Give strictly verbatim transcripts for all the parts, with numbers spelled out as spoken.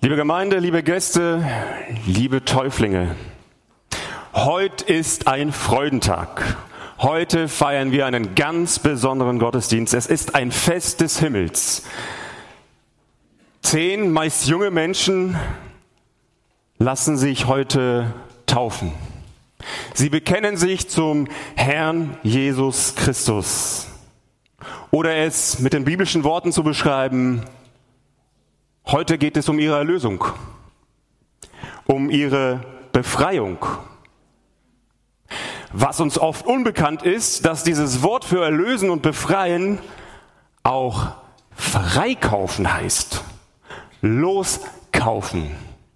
Liebe Gemeinde, liebe Gäste, liebe Täuflinge, heute ist ein Freudentag. Heute feiern wir einen ganz besonderen Gottesdienst. Es ist ein Fest des Himmels. Zehn meist junge Menschen lassen sich heute taufen. Sie bekennen sich zum Herrn Jesus Christus. Oder es mit den biblischen Worten zu beschreiben: Heute geht es um ihre Erlösung, um ihre Befreiung. Was uns oft unbekannt ist, dass dieses Wort für erlösen und befreien auch freikaufen heißt. Loskaufen.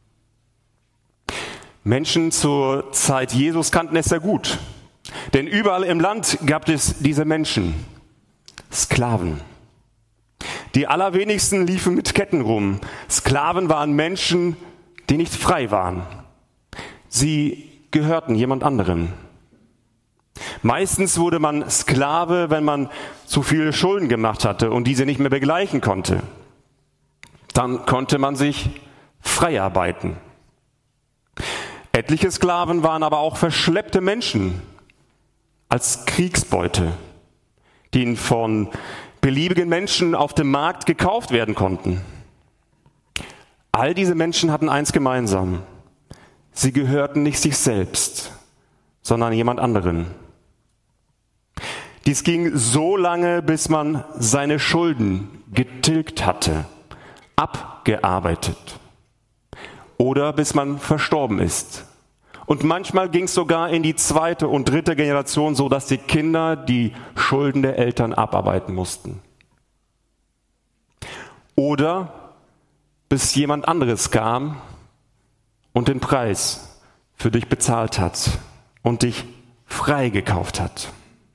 Menschen zur Zeit Jesus kannten es sehr gut, denn überall im Land gab es diese Menschen, Sklaven. Die allerwenigsten liefen mit Ketten rum. Sklaven waren Menschen, die nicht frei waren. Sie gehörten jemand anderem. Meistens wurde man Sklave, wenn man zu viele Schulden gemacht hatte und diese nicht mehr begleichen konnte. Dann konnte man sich frei arbeiten. Etliche Sklaven waren aber auch verschleppte Menschen als Kriegsbeute, die von beliebigen Menschen auf dem Markt gekauft werden konnten. All diese Menschen hatten eins gemeinsam: Sie gehörten nicht sich selbst, sondern jemand anderen. Dies ging so lange, bis man seine Schulden getilgt hatte, abgearbeitet, oder bis man verstorben ist. Und manchmal ging es sogar in die zweite und dritte Generation, so dass die Kinder die Schulden der Eltern abarbeiten mussten. Oder bis jemand anderes kam und den Preis für dich bezahlt hat und dich freigekauft hat.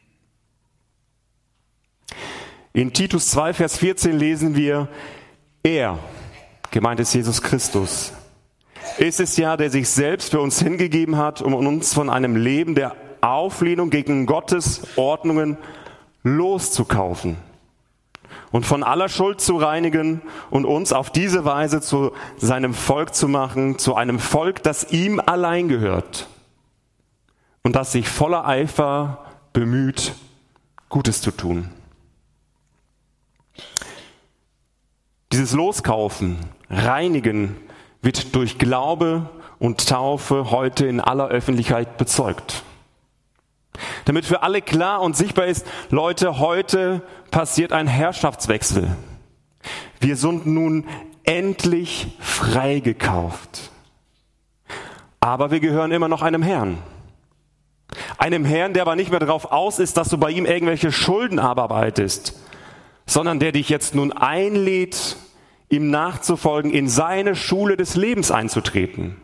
In Titus zwei, Vers vierzehn lesen wir: Er, gemeint ist Jesus Christus, ist es ja, der sich selbst für uns hingegeben hat, um uns von einem Leben der Auflehnung gegen Gottes Ordnungen loszukaufen und von aller Schuld zu reinigen und uns auf diese Weise zu seinem Volk zu machen, zu einem Volk, das ihm allein gehört und das sich voller Eifer bemüht, Gutes zu tun. Dieses Loskaufen, Reinigen wird durch Glaube und Taufe heute in aller Öffentlichkeit bezeugt. Damit für alle klar und sichtbar ist: Leute, heute passiert ein Herrschaftswechsel. Wir sind nun endlich freigekauft. Aber wir gehören immer noch einem Herrn. Einem Herrn, der aber nicht mehr darauf aus ist, dass du bei ihm irgendwelche Schulden abarbeitest, sondern der dich jetzt nun einlädt, ihm nachzufolgen, in seine Schule des Lebens einzutreten.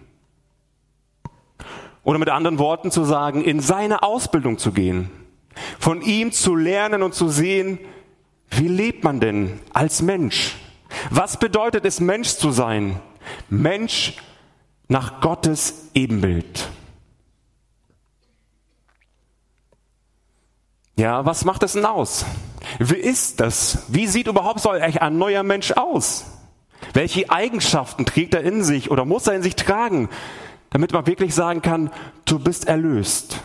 Oder mit anderen Worten zu sagen, in seine Ausbildung zu gehen, von ihm zu lernen und zu sehen, wie lebt man denn als Mensch? Was bedeutet es, Mensch zu sein? Mensch nach Gottes Ebenbild. Ja, was macht es denn aus? Wie ist das? Wie sieht überhaupt so ein neuer Mensch aus? Welche Eigenschaften trägt er in sich oder muss er in sich tragen, damit man wirklich sagen kann, du bist erlöst?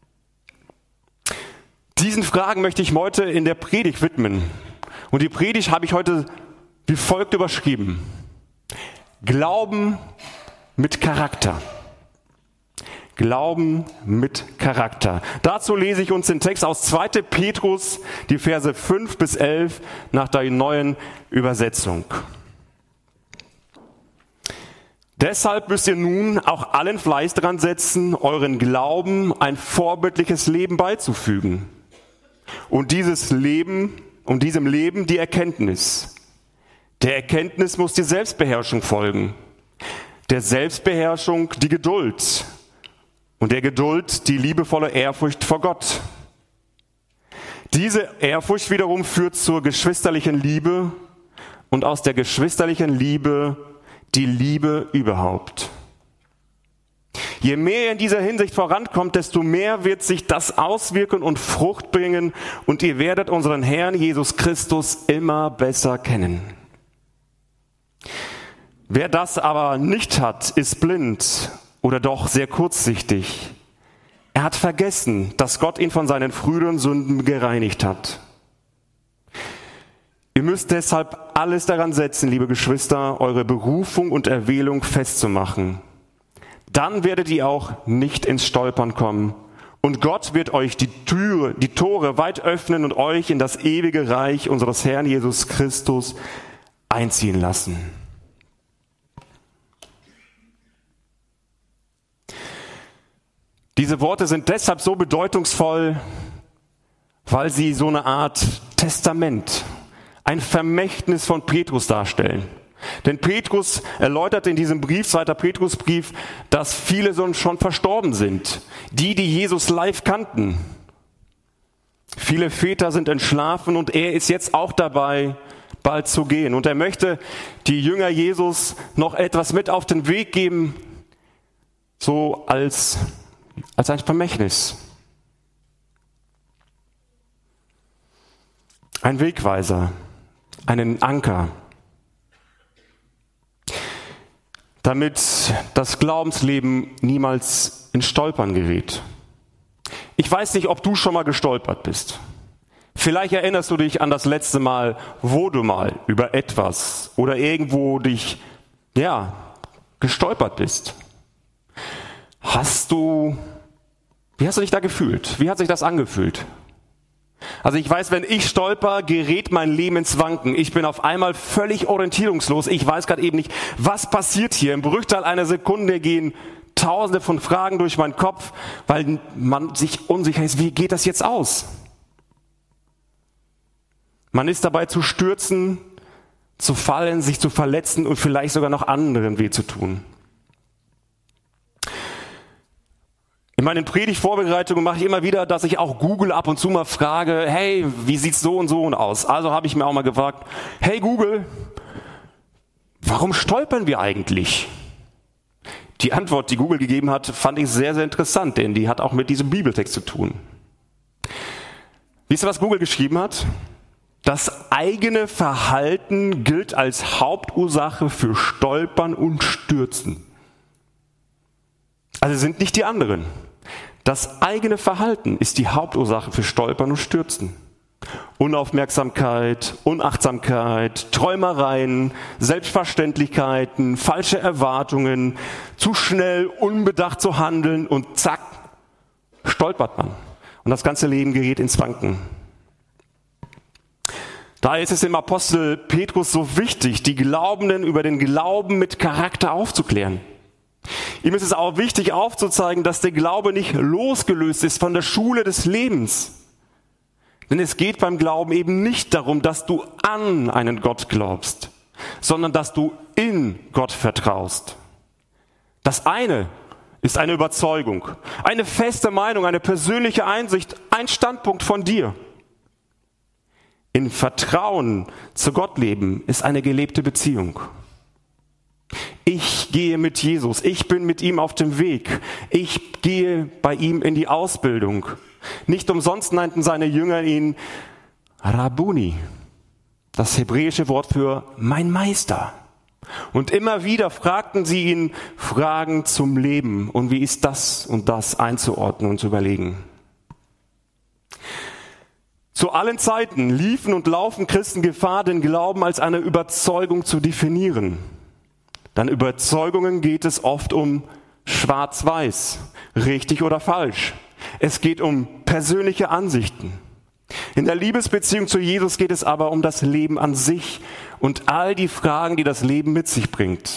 Diesen Fragen möchte ich heute in der Predigt widmen. Und die Predigt habe ich heute wie folgt überschrieben: Glauben mit Charakter. Glauben mit Charakter. Dazu lese ich uns den Text aus zweiter Petrus, die Verse fünf bis elf nach der neuen Übersetzung. Deshalb müsst ihr nun auch allen Fleiß dran setzen, euren Glauben ein vorbildliches Leben beizufügen. Und dieses Leben, und diesem Leben die Erkenntnis. Der Erkenntnis muss die Selbstbeherrschung folgen. Der Selbstbeherrschung die Geduld. Und der Geduld die liebevolle Ehrfurcht vor Gott. Diese Ehrfurcht wiederum führt zur geschwisterlichen Liebe und aus der geschwisterlichen Liebe die Liebe überhaupt. Je mehr ihr in dieser Hinsicht vorankommt, desto mehr wird sich das auswirken und Frucht bringen und ihr werdet unseren Herrn Jesus Christus immer besser kennen. Wer das aber nicht hat, ist blind oder doch sehr kurzsichtig. Er hat vergessen, dass Gott ihn von seinen früheren Sünden gereinigt hat. Ihr müsst deshalb alles daran setzen, liebe Geschwister, eure Berufung und Erwählung festzumachen. Dann werdet ihr auch nicht ins Stolpern kommen. Und Gott wird euch die Türe, die Tore weit öffnen und euch in das ewige Reich unseres Herrn Jesus Christus einziehen lassen. Diese Worte sind deshalb so bedeutungsvoll, weil sie so eine Art Testament, ein Vermächtnis von Petrus darstellen. Denn Petrus erläutert in diesem Brief, zweiter Petrusbrief, dass viele schon verstorben sind. Die, die Jesus live kannten. Viele Väter sind entschlafen und er ist jetzt auch dabei, bald zu gehen. Und er möchte die Jünger Jesus noch etwas mit auf den Weg geben, so als, als ein Vermächtnis. Ein Wegweiser, einen Anker. Damit das Glaubensleben niemals in Stolpern gerät. Ich weiß nicht, ob du schon mal gestolpert bist. Vielleicht erinnerst du dich an das letzte Mal, wo du mal über etwas oder irgendwo dich, ja, gestolpert bist. Hast du, wie hast du dich da gefühlt? Wie hat sich das angefühlt? Also ich weiß, wenn ich stolper, gerät mein Leben ins Wanken. Ich bin auf einmal völlig orientierungslos. Ich weiß gerade eben nicht, was passiert hier. Im Bruchteil einer Sekunde gehen Tausende von Fragen durch meinen Kopf, weil man sich unsicher ist, wie geht das jetzt aus? Man ist dabei zu stürzen, zu fallen, sich zu verletzen und vielleicht sogar noch anderen weh zu tun. In meinen Predigtvorbereitungen mache ich immer wieder, dass ich auch Google ab und zu mal frage, hey, wie sieht's so und so aus? Also habe ich mir auch mal gefragt, hey Google, warum stolpern wir eigentlich? Die Antwort, die Google gegeben hat, fand ich sehr, sehr interessant, denn die hat auch mit diesem Bibeltext zu tun. Wisst ihr, was Google geschrieben hat? Das eigene Verhalten gilt als Hauptursache für Stolpern und Stürzen. Also sind nicht die anderen. Das eigene Verhalten ist die Hauptursache für Stolpern und Stürzen. Unaufmerksamkeit, Unachtsamkeit, Träumereien, Selbstverständlichkeiten, falsche Erwartungen, zu schnell, unbedacht zu handeln und zack, stolpert man. Und das ganze Leben gerät ins Wanken. Daher ist es dem Apostel Petrus so wichtig, die Glaubenden über den Glauben mit Charakter aufzuklären. Ihm ist es auch wichtig aufzuzeigen, dass der Glaube nicht losgelöst ist von der Schule des Lebens. Denn es geht beim Glauben eben nicht darum, dass du an einen Gott glaubst, sondern dass du in Gott vertraust. Das eine ist eine Überzeugung, eine feste Meinung, eine persönliche Einsicht, ein Standpunkt von dir. In Vertrauen zu Gott leben ist eine gelebte Beziehung. Ich gehe mit Jesus, ich bin mit ihm auf dem Weg, ich gehe bei ihm in die Ausbildung. Nicht umsonst nannten seine Jünger ihn Rabbuni, das hebräische Wort für mein Meister. Und immer wieder fragten sie ihn Fragen zum Leben und wie ist das und das einzuordnen und zu überlegen. Zu allen Zeiten liefen und laufen Christen Gefahr, den Glauben als eine Überzeugung zu definieren. Dann Überzeugungen geht es oft um schwarz-weiß, richtig oder falsch. Es geht um persönliche Ansichten. In der Liebesbeziehung zu Jesus geht es aber um das Leben an sich und all die Fragen, die das Leben mit sich bringt.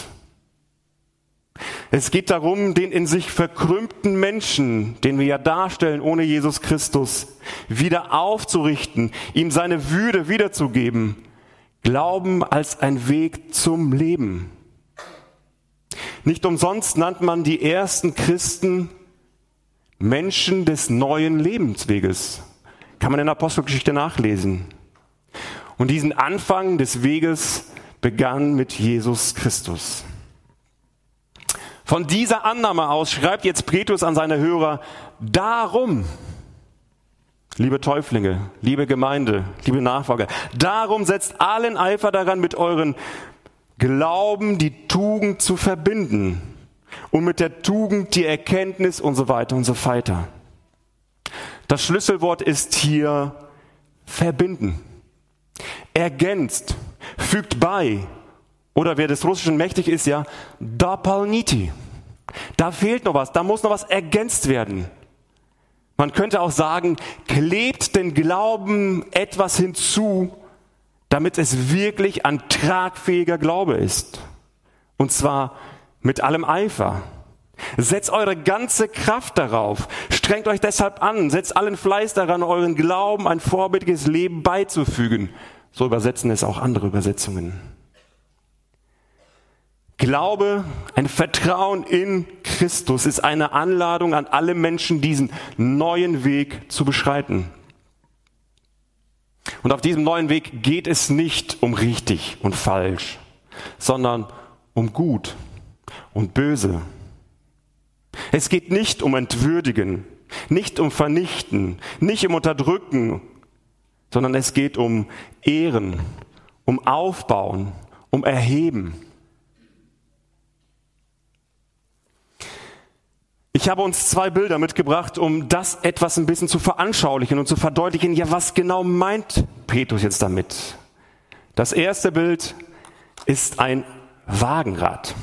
Es geht darum, den in sich verkrümmten Menschen, den wir ja darstellen ohne Jesus Christus, wieder aufzurichten, ihm seine Würde wiederzugeben. Glauben als ein Weg zum Leben. Nicht umsonst nannte man die ersten Christen Menschen des neuen Lebensweges. Kann man in der Apostelgeschichte nachlesen. Und diesen Anfang des Weges begann mit Jesus Christus. Von dieser Annahme aus schreibt jetzt Petrus an seine Hörer, darum, liebe Täuflinge, liebe Gemeinde, liebe Nachfolger, darum setzt allen Eifer daran, mit euren Glauben, die Tugend zu verbinden und mit der Tugend die Erkenntnis und so weiter und so weiter. Das Schlüsselwort ist hier verbinden. Ergänzt, fügt bei. Oder wer des Russischen mächtig ist, ja, doполните. Da fehlt noch was, da muss noch was ergänzt werden. Man könnte auch sagen, klebt den Glauben etwas hinzu, damit es wirklich ein tragfähiger Glaube ist. Und zwar mit allem Eifer. Setzt eure ganze Kraft darauf. Strengt euch deshalb an. Setzt allen Fleiß daran, euren Glauben ein vorbildliches Leben beizufügen. So übersetzen es auch andere Übersetzungen. Glaube, ein Vertrauen in Christus ist eine Anladung an alle Menschen, diesen neuen Weg zu beschreiten. Und auf diesem neuen Weg geht es nicht um richtig und falsch, sondern um gut und böse. Es geht nicht um Entwürdigen, nicht um Vernichten, nicht um Unterdrücken, sondern es geht um Ehren, um Aufbauen, um Erheben. Ich habe uns zwei Bilder mitgebracht, um das etwas ein bisschen zu veranschaulichen und zu verdeutlichen, ja, was genau meint Petrus jetzt damit? Das erste Bild ist ein Wagenrad.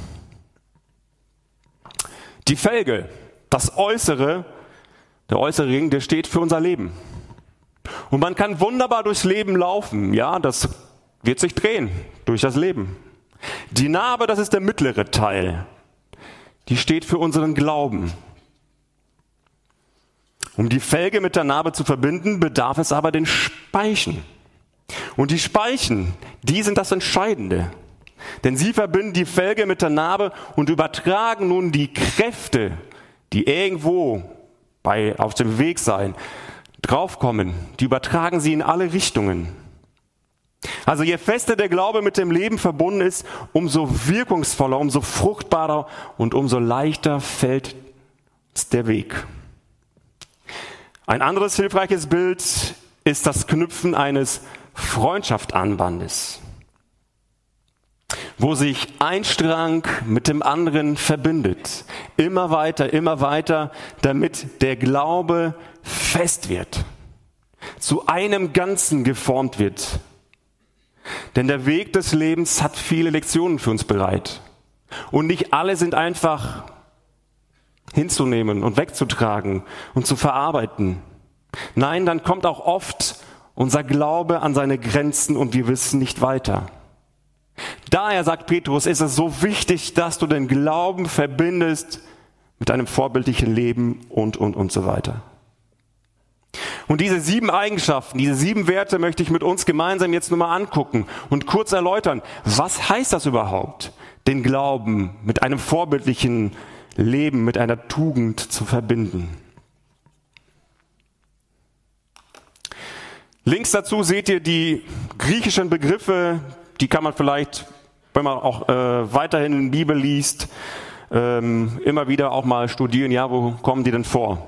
Die Felge, das Äußere, der äußere Ring, der steht für unser Leben. Und man kann wunderbar durchs Leben laufen, ja, das wird sich drehen durch das Leben. Die Narbe, das ist der mittlere Teil. Die steht für unseren Glauben. Um die Felge mit der Narbe zu verbinden, bedarf es aber den Speichen. Und die Speichen, die sind das Entscheidende. Denn sie verbinden die Felge mit der Narbe und übertragen nun die Kräfte, die irgendwo bei, auf dem Weg sein, draufkommen, die übertragen sie in alle Richtungen. Also je fester der Glaube mit dem Leben verbunden ist, umso wirkungsvoller, umso fruchtbarer und umso leichter fällt der Weg. Ein anderes hilfreiches Bild ist das Knüpfen eines Freundschaftsanbandes, wo sich ein Strang mit dem anderen verbindet. Immer weiter, immer weiter, damit der Glaube fest wird, zu einem Ganzen geformt wird. Denn der Weg des Lebens hat viele Lektionen für uns bereit. Und nicht alle sind einfach hinzunehmen und wegzutragen und zu verarbeiten. Nein, dann kommt auch oft unser Glaube an seine Grenzen und wir wissen nicht weiter. Daher, sagt Petrus, ist es so wichtig, dass du den Glauben verbindest mit einem vorbildlichen Leben und, und, und so weiter. Und diese sieben Eigenschaften, diese sieben Werte möchte ich mit uns gemeinsam jetzt nochmal angucken und kurz erläutern. Was heißt das überhaupt, den Glauben mit einem vorbildlichen Leben, mit einer Tugend zu verbinden? Links dazu seht ihr die griechischen Begriffe, die kann man vielleicht, wenn man auch äh, weiterhin in der Bibel liest, ähm, immer wieder auch mal studieren, ja, wo kommen die denn vor?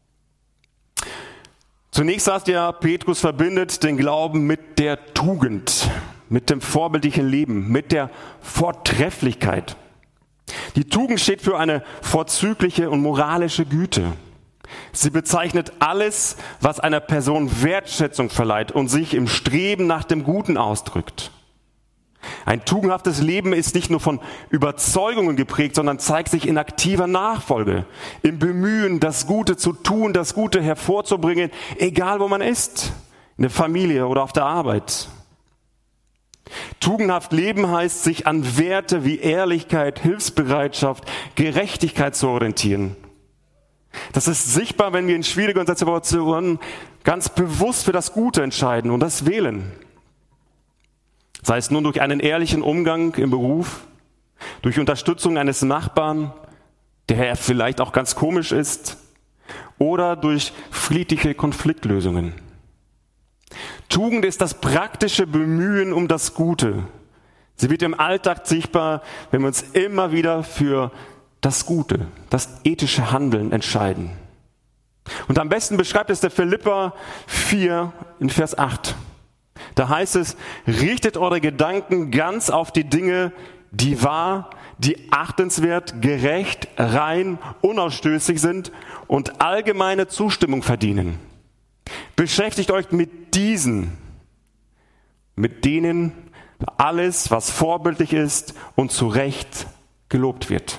Zunächst sagt ja, Petrus verbindet den Glauben mit der Tugend, mit dem vorbildlichen Leben, mit der Vortrefflichkeit. Die Tugend steht für eine vorzügliche und moralische Güte. Sie bezeichnet alles, was einer Person Wertschätzung verleiht und sich im Streben nach dem Guten ausdrückt. Ein tugendhaftes Leben ist nicht nur von Überzeugungen geprägt, sondern zeigt sich in aktiver Nachfolge, im Bemühen, das Gute zu tun, das Gute hervorzubringen, egal wo man ist, in der Familie oder auf der Arbeit. Tugendhaft leben heißt, sich an Werte wie Ehrlichkeit, Hilfsbereitschaft, Gerechtigkeit zu orientieren. Das ist sichtbar, wenn wir in schwierigen Situationen ganz bewusst für das Gute entscheiden und das wählen. Sei es nun durch einen ehrlichen Umgang im Beruf, durch Unterstützung eines Nachbarn, der vielleicht auch ganz komisch ist, oder durch friedliche Konfliktlösungen. Tugend ist das praktische Bemühen um das Gute. Sie wird im Alltag sichtbar, wenn wir uns immer wieder für das Gute, das ethische Handeln entscheiden. Und am besten beschreibt es der Philipper vier in Vers acht. Da Da heißt es, richtet eure Gedanken ganz auf die Dinge, die wahr, die achtenswert, gerecht, rein, unausstößlich sind und allgemeine Zustimmung verdienen. Beschäftigt euch mit diesen, mit denen alles, was vorbildlich ist und zu Recht gelobt wird.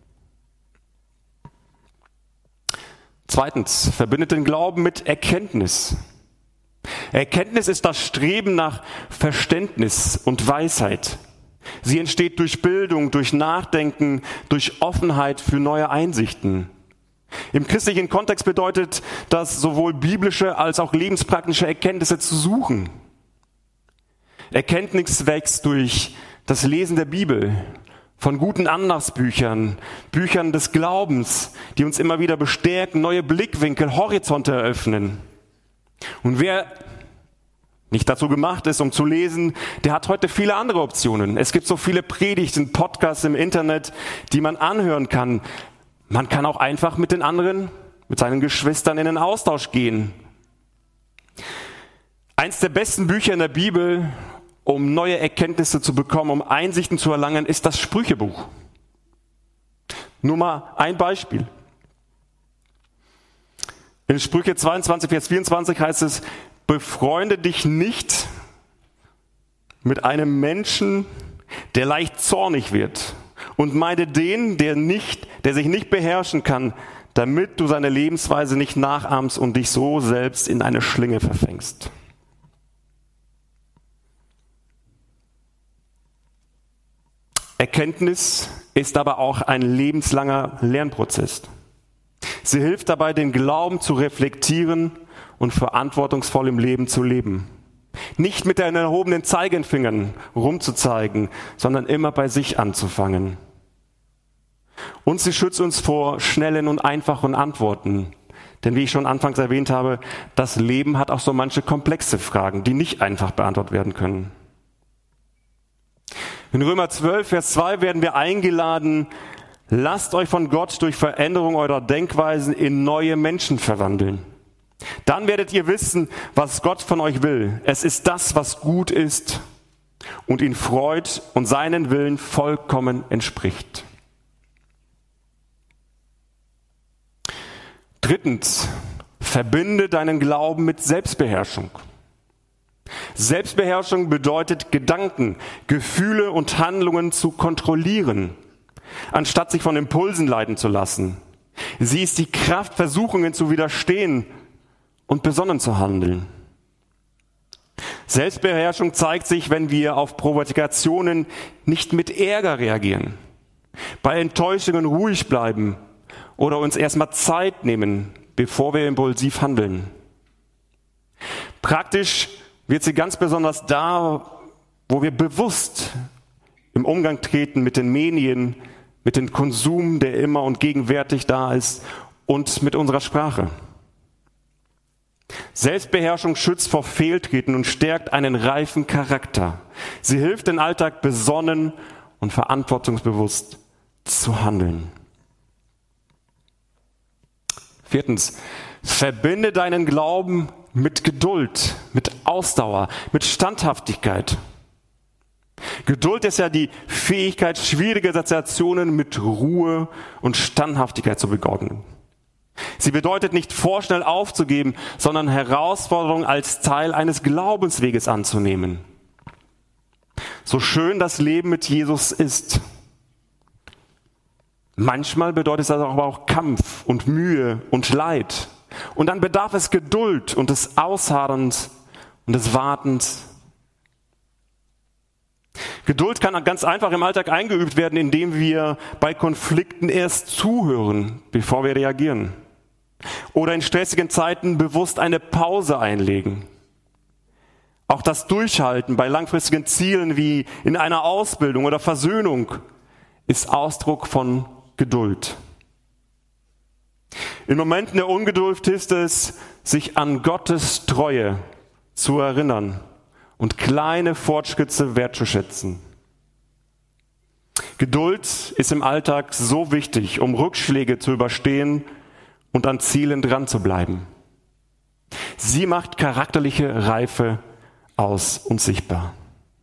Zweitens, verbindet den Glauben mit Erkenntnis. Erkenntnis ist das Streben nach Verständnis und Weisheit. Sie entsteht durch Bildung, durch Nachdenken, durch Offenheit für neue Einsichten. Im christlichen Kontext bedeutet das, sowohl biblische als auch lebenspraktische Erkenntnisse zu suchen. Erkenntnis wächst durch das Lesen der Bibel, von guten Andachtsbüchern, Büchern des Glaubens, die uns immer wieder bestärken, neue Blickwinkel, Horizonte eröffnen. Und wer nicht dazu gemacht ist, um zu lesen, der hat heute viele andere Optionen. Es gibt so viele Predigten, Podcasts im Internet, die man anhören kann. Man kann auch einfach mit den anderen, mit seinen Geschwistern in den Austausch gehen. Eins der besten Bücher in der Bibel, um neue Erkenntnisse zu bekommen, um Einsichten zu erlangen, ist das Sprüchebuch. Nur mal ein Beispiel. In Sprüche zweiundzwanzig, Vers vierundzwanzig heißt es, befreunde dich nicht mit einem Menschen, der leicht zornig wird, und meide den, der nicht, der sich nicht beherrschen kann, damit du seine Lebensweise nicht nachahmst und dich so selbst in eine Schlinge verfängst. Erkenntnis ist aber auch ein lebenslanger Lernprozess. Sie hilft dabei, den Glauben zu reflektieren und verantwortungsvoll im Leben zu leben. Nicht mit den erhobenen Zeigefingern rumzuzeigen, sondern immer bei sich anzufangen. Und sie schützt uns vor schnellen und einfachen Antworten. Denn wie ich schon anfangs erwähnt habe, das Leben hat auch so manche komplexe Fragen, die nicht einfach beantwortet werden können. In Römer zwölf, Vers zwei werden wir eingeladen, lasst euch von Gott durch Veränderung eurer Denkweisen in neue Menschen verwandeln. Dann werdet ihr wissen, was Gott von euch will. Es ist das, was gut ist und ihn freut und seinen Willen vollkommen entspricht. Drittens, verbinde deinen Glauben mit Selbstbeherrschung. Selbstbeherrschung bedeutet, Gedanken, Gefühle und Handlungen zu kontrollieren, anstatt sich von Impulsen leiten zu lassen. Sie ist die Kraft, Versuchungen zu widerstehen und besonnen zu handeln. Selbstbeherrschung zeigt sich, wenn wir auf Provokationen nicht mit Ärger reagieren, bei Enttäuschungen ruhig bleiben oder uns erstmal Zeit nehmen, bevor wir impulsiv handeln. Praktisch wird sie ganz besonders da, wo wir bewusst im Umgang treten mit den Medien, mit dem Konsum, der immer und gegenwärtig da ist, und mit unserer Sprache. Selbstbeherrschung schützt vor Fehltreten und stärkt einen reifen Charakter. Sie hilft, den Alltag besonnen und verantwortungsbewusst zu handeln. Viertens, verbinde deinen Glauben mit Geduld, mit Ausdauer, mit Standhaftigkeit. Geduld ist ja die Fähigkeit, schwierige Situationen mit Ruhe und Standhaftigkeit zu begegnen. Sie bedeutet nicht vorschnell aufzugeben, sondern Herausforderungen als Teil eines Glaubensweges anzunehmen. So schön das Leben mit Jesus ist. Manchmal bedeutet es aber auch Kampf und Mühe und Leid. Und dann bedarf es Geduld und des Ausharrens und des Wartens. Geduld kann ganz einfach im Alltag eingeübt werden, indem wir bei Konflikten erst zuhören, bevor wir reagieren. Oder in stressigen Zeiten bewusst eine Pause einlegen. Auch das Durchhalten bei langfristigen Zielen wie in einer Ausbildung oder Versöhnung ist Ausdruck von Geduld. In Momenten der Ungeduld hilft es, sich an Gottes Treue zu erinnern und kleine Fortschritte wertzuschätzen. Geduld ist im Alltag so wichtig, um Rückschläge zu überstehen und an Zielen dran zu bleiben. Sie macht charakterliche Reife aus und sichtbar.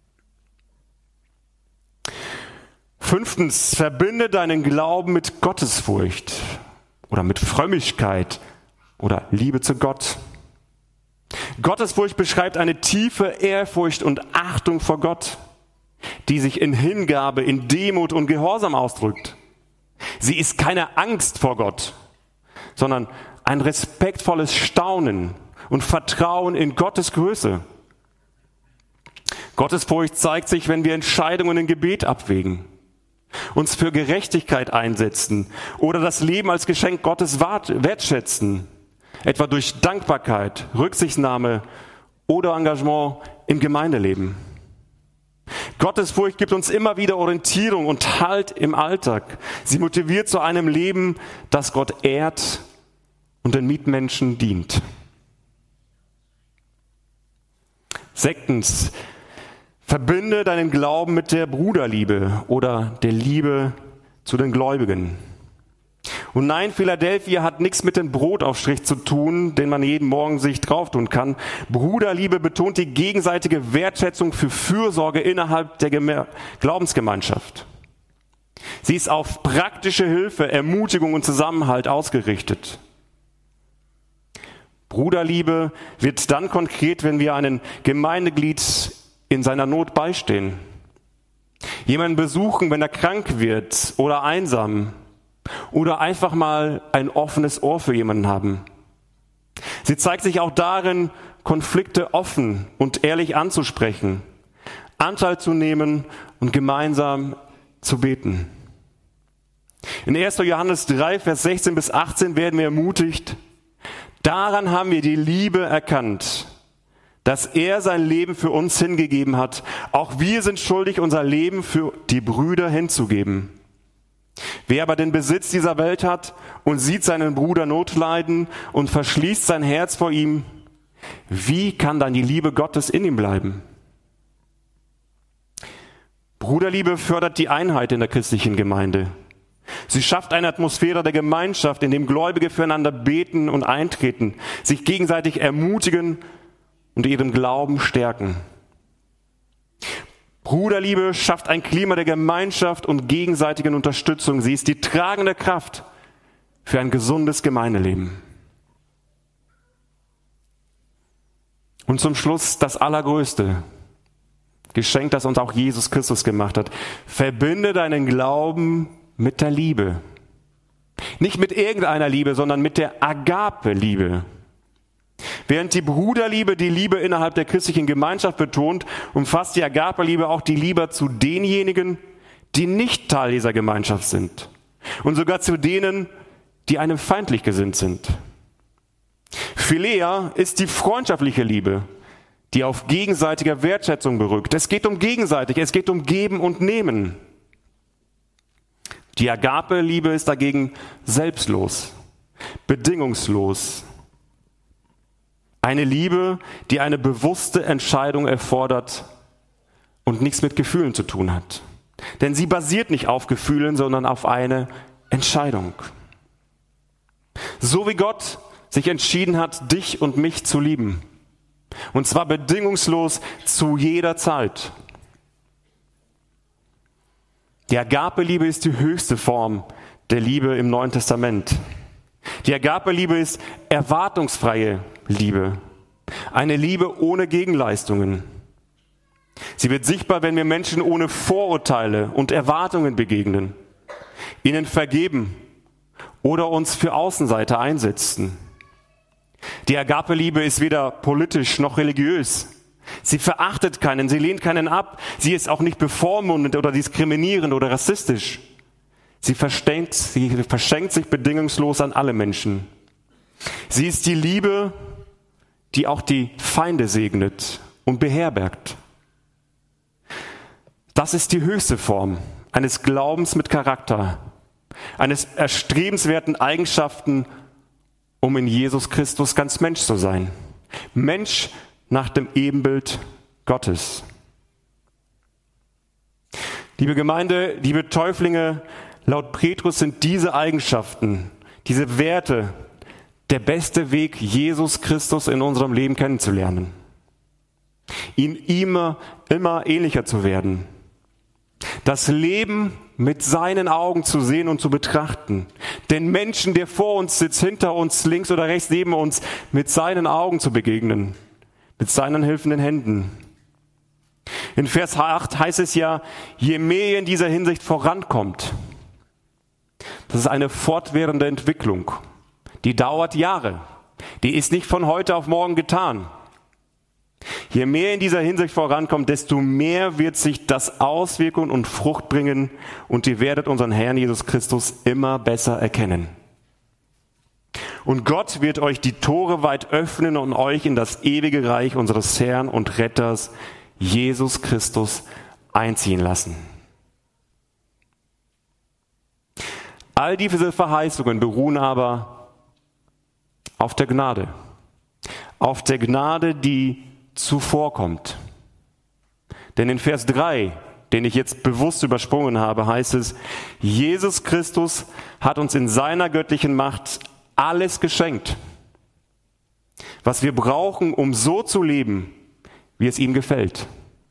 Fünftens, verbinde deinen Glauben mit Gottesfurcht oder mit Frömmigkeit oder Liebe zu Gott. Gottesfurcht beschreibt eine tiefe Ehrfurcht und Achtung vor Gott, die sich in Hingabe, in Demut und Gehorsam ausdrückt. Sie ist keine Angst vor Gott, sondern ein respektvolles Staunen und Vertrauen in Gottes Größe. Gottesfurcht zeigt sich, wenn wir Entscheidungen im Gebet abwägen, uns für Gerechtigkeit einsetzen oder das Leben als Geschenk Gottes wertschätzen, etwa durch Dankbarkeit, Rücksichtnahme oder Engagement im Gemeindeleben. Gottesfurcht gibt uns immer wieder Orientierung und Halt im Alltag. Sie motiviert zu einem Leben, das Gott ehrt und den Mitmenschen dient. Sechstens, verbinde deinen Glauben mit der Bruderliebe oder der Liebe zu den Gläubigen. Und nein, Philadelphia hat nichts mit dem Brotaufstrich zu tun, den man jeden Morgen sich drauf tun kann. Bruderliebe betont die gegenseitige Wertschätzung für Fürsorge innerhalb der Geme- Glaubensgemeinschaft. Sie ist auf praktische Hilfe, Ermutigung und Zusammenhalt ausgerichtet. Bruderliebe wird dann konkret, wenn wir einem Gemeindeglied in seiner Not beistehen. Jemanden besuchen, wenn er krank wird oder einsam. Oder einfach mal ein offenes Ohr für jemanden haben. Sie zeigt sich auch darin, Konflikte offen und ehrlich anzusprechen, Anteil zu nehmen und gemeinsam zu beten. In erster Johannes drei, Vers sechzehn bis achtzehn werden wir ermutigt, daran haben wir die Liebe erkannt, dass er sein Leben für uns hingegeben hat. Auch wir sind schuldig, unser Leben für die Brüder hinzugeben. Wer aber den Besitz dieser Welt hat und sieht seinen Bruder Not leiden und verschließt sein Herz vor ihm, wie kann dann die Liebe Gottes in ihm bleiben? Bruderliebe fördert die Einheit in der christlichen Gemeinde. Sie schafft eine Atmosphäre der Gemeinschaft, in dem Gläubige füreinander beten und eintreten, sich gegenseitig ermutigen und ihren Glauben stärken. Bruderliebe schafft ein Klima der Gemeinschaft und gegenseitigen Unterstützung. Sie ist die tragende Kraft für ein gesundes Gemeindeleben. Und zum Schluss das Allergrößte Geschenk, das uns auch Jesus Christus gemacht hat. Verbinde deinen Glauben mit der Liebe. Nicht mit irgendeiner Liebe, sondern mit der Agape-Liebe. Während die Bruderliebe die Liebe innerhalb der christlichen Gemeinschaft betont, umfasst die Agape-Liebe auch die Liebe zu denjenigen, die nicht Teil dieser Gemeinschaft sind. Und sogar zu denen, die einem feindlich gesinnt sind. Philea ist die freundschaftliche Liebe, die auf gegenseitiger Wertschätzung berückt. Es geht um gegenseitig, es geht um Geben und Nehmen. Die Agape-Liebe ist dagegen selbstlos, bedingungslos. Eine Liebe, die eine bewusste Entscheidung erfordert und nichts mit Gefühlen zu tun hat. Denn sie basiert nicht auf Gefühlen, sondern auf eine Entscheidung. So wie Gott sich entschieden hat, dich und mich zu lieben. Und zwar bedingungslos zu jeder Zeit. Die Agape-Liebe ist die höchste Form der Liebe im Neuen Testament. Die Agape-Liebe ist erwartungsfreie Liebe. Eine Liebe ohne Gegenleistungen. Sie wird sichtbar, wenn wir Menschen ohne Vorurteile und Erwartungen begegnen, ihnen vergeben oder uns für Außenseiter einsetzen. Die Agape-Liebe ist weder politisch noch religiös. Sie verachtet keinen, sie lehnt keinen ab. Sie ist auch nicht bevormundend oder diskriminierend oder rassistisch. Sie verschenkt, sie verschenkt sich bedingungslos an alle Menschen. Sie ist die Liebe, die auch die Feinde segnet und beherbergt. Das ist die höchste Form eines Glaubens mit Charakter, eines erstrebenswerten Eigenschaften, um in Jesus Christus ganz Mensch zu sein. Mensch nach dem Ebenbild Gottes. Liebe Gemeinde, liebe Täuflinge, laut Petrus sind diese Eigenschaften, diese Werte, der beste Weg, Jesus Christus in unserem Leben kennenzulernen. ihn immer, immer ähnlicher zu werden. Das Leben mit seinen Augen zu sehen und zu betrachten. Den Menschen, der vor uns sitzt, hinter uns, links oder rechts neben uns, mit seinen Augen zu begegnen. Mit seinen hilfenden Händen. In Vers acht heißt es ja, je mehr ihr in dieser Hinsicht vorankommt. Das ist eine fortwährende Entwicklung. Die dauert Jahre. Die ist nicht von heute auf morgen getan. Je mehr in dieser Hinsicht vorankommt, desto mehr wird sich das auswirken und Frucht bringen und ihr werdet unseren Herrn Jesus Christus immer besser erkennen. Und Gott wird euch die Tore weit öffnen und euch in das ewige Reich unseres Herrn und Retters Jesus Christus einziehen lassen. All diese Verheißungen beruhen aber auf der Gnade. Auf der Gnade, die zuvorkommt. Denn in Vers drei, den ich jetzt bewusst übersprungen habe, heißt es, Jesus Christus hat uns in seiner göttlichen Macht alles geschenkt, was wir brauchen, um so zu leben, wie es ihm gefällt.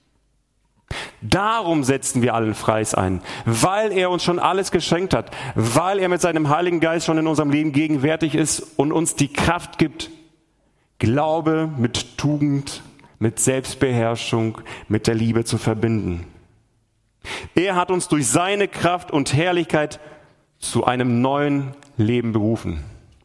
Darum setzen wir allen Freies ein, weil er uns schon alles geschenkt hat, weil er mit seinem Heiligen Geist schon in unserem Leben gegenwärtig ist und uns die Kraft gibt, Glaube mit Tugend, mit Selbstbeherrschung, mit der Liebe zu verbinden. Er hat uns durch seine Kraft und Herrlichkeit zu einem neuen Leben berufen.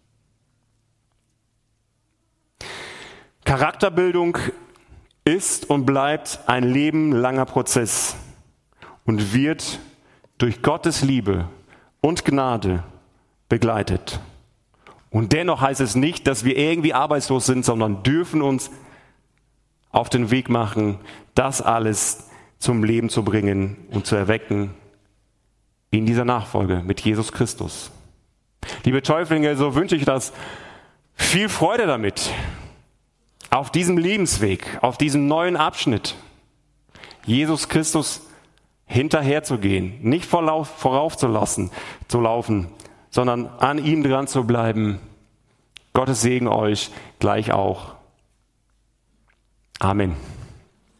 Charakterbildung ist und bleibt ein lebenlanger Prozess und wird durch Gottes Liebe und Gnade begleitet. Und dennoch heißt es nicht, dass wir irgendwie arbeitslos sind, sondern dürfen uns auf den Weg machen, das alles zum Leben zu bringen und zu erwecken in dieser Nachfolge mit Jesus Christus. Liebe Täuflinge, so wünsche ich das. Viel Freude damit. Auf diesem Lebensweg, auf diesem neuen Abschnitt, Jesus Christus hinterherzugehen, nicht vorauf, vorauf zu lassen, zu laufen, sondern an ihm dran zu bleiben. Gottes Segen euch gleich auch. Amen.